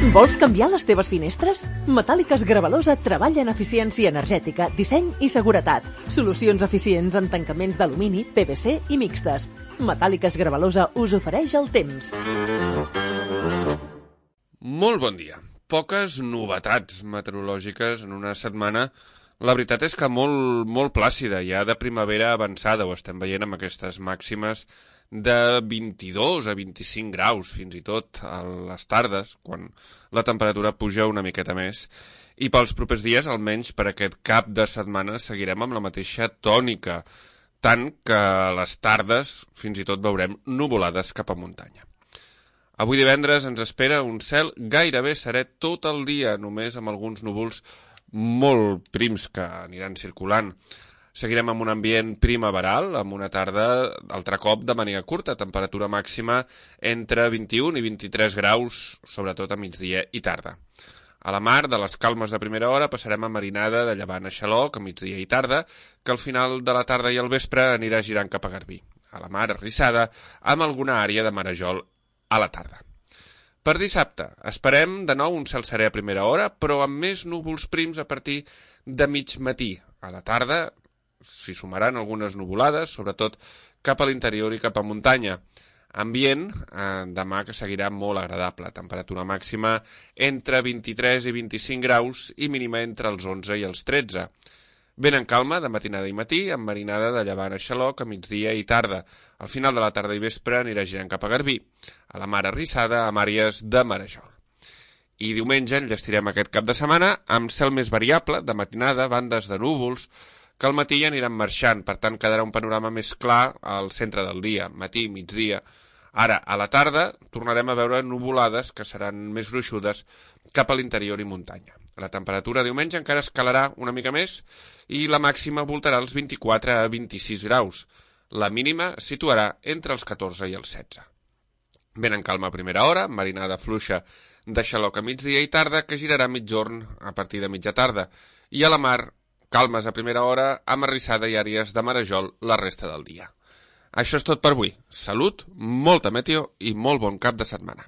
Vols canviar les teves finestres? Metàl·liques Gravalosa treballa en eficiència energètica, disseny i seguretat. Solucions eficients en tancaments d'alumini, PVC i mixtes. Metàl·liques Gravalosa us ofereix el temps. Molt bon dia. Poques novetats meteorològiques en una setmana. La veritat és que molt plàcida, ja de primavera avançada, ho estem veient amb aquestes màximes de 22 a 25 graus, fins i tot a les tardes, quan la temperatura puja una miqueta més. I pels propers dies, almenys per aquest cap de setmana, seguirem amb la mateixa tònica, tant que a les tardes fins i tot veurem nuvolades cap a muntanya. Avui divendres ens espera un cel gairebé serè tot el dia, només amb alguns núvols molt prims que aniran circulant. Seguirem amb un ambient primaveral, amb una tarda, altre cop, de màniga curta, temperatura màxima entre 21 i 23 graus, sobretot a migdia i tarda. A la mar, de les calmes de primera hora, passarem a marinada de llevant a xaloc, a migdia i tarda, que al final de la tarda i al vespre anirà girant cap a Garbí. A la mar, arrissada, amb alguna àrea de marejol a la tarda. Per dissabte, esperem de nou un cel serè a primera hora, però amb més núvols prims a partir de mig matí. A la tarda s'hi sumaran algunes nuvolades, sobretot cap a l'interior i cap a muntanya. Ambient demà que seguirà molt agradable, temperatura màxima entre 23 i 25 graus i mínima entre els 11 i els 13. Vent en calma de matinada i matí, amb marinada de llevant a xaloc a migdia i tarda. Al final de la tarda i vespre anirà girant cap a Garbí, a la mar arrissada amb àrees de marejol. I diumenge enllestirem aquest cap de setmana amb cel més variable, de matinada, bandes de núvols, que al matí ja aniran marxant, per tant quedarà un panorama més clar al centre del dia, matí, migdia. Ara, a la tarda, tornarem a veure nuvolades que seran més gruixudes cap a l'interior i muntanya. La temperatura diumenge encara escalarà una mica més i la màxima voltarà els 24 a 26 graus. La mínima es situarà entre els 14 i els 16. Vent en calma a primera hora, marinada fluixa de xaloc a migdia i tarda, que girarà migjorn a partir de mitja tarda. I a la mar, calmes a primera hora, amb arrissada i àrees de marejol la resta del dia. Això és tot per avui. Salut, molta meteo i molt bon cap de setmana.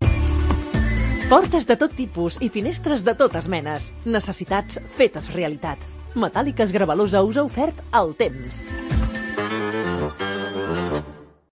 Portes de tot tipus i finestres de totes menes. Necessitats fetes realitat. Metàl·liques Gravalosa us ha ofert el temps.